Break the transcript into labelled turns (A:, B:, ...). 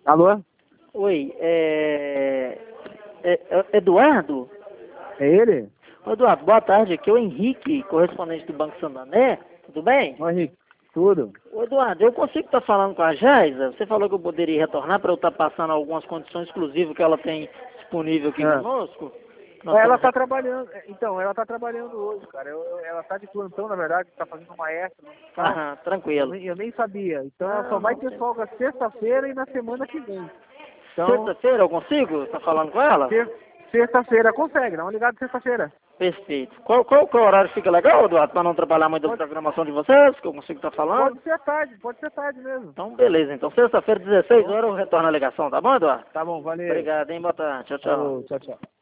A: Alô?
B: Oi, Eduardo?
A: É ele?
B: Ô, Eduardo, boa tarde. Aqui é o Henrique, correspondente do Banco Santander. Tudo bem?
A: Oi, Henrique. Tudo?
B: Ô, Eduardo, eu consigo estar falando com a Jaisa? Você falou que eu poderia retornar para eu estar passando algumas condições exclusivas que ela tem disponível aqui conosco? Nós
A: Ela
B: estamos...
A: tá trabalhando, então, ela tá trabalhando hoje, cara. Ela tá de plantão, na verdade, tá fazendo uma extra no hospital.
B: Aham, tranquilo.
A: Eu nem sabia. Então ela só
B: Não,
A: vai
B: não
A: ter
B: tem.
A: folga sexta-feira e na semana que vem. Então,
B: Sexta-feira eu consigo estar falando com ela?
A: sexta-feira consegue, dá uma ligada sexta-feira.
B: Perfeito. Qual horário fica legal, Eduardo, para não atrapalhar muito a
A: Pode,
B: programação de vocês, que eu consigo estar falando?
A: pode ser tarde mesmo.
B: Então, beleza. Então, sexta-feira,
A: Tá
B: 16
A: bom?
B: horas, eu retorno a ligação, tá bom, Eduardo?
A: Tá bom, valeu.
B: Obrigado, hein? Boa tarde. Tchau, tchau.
A: Falou, tchau, tchau.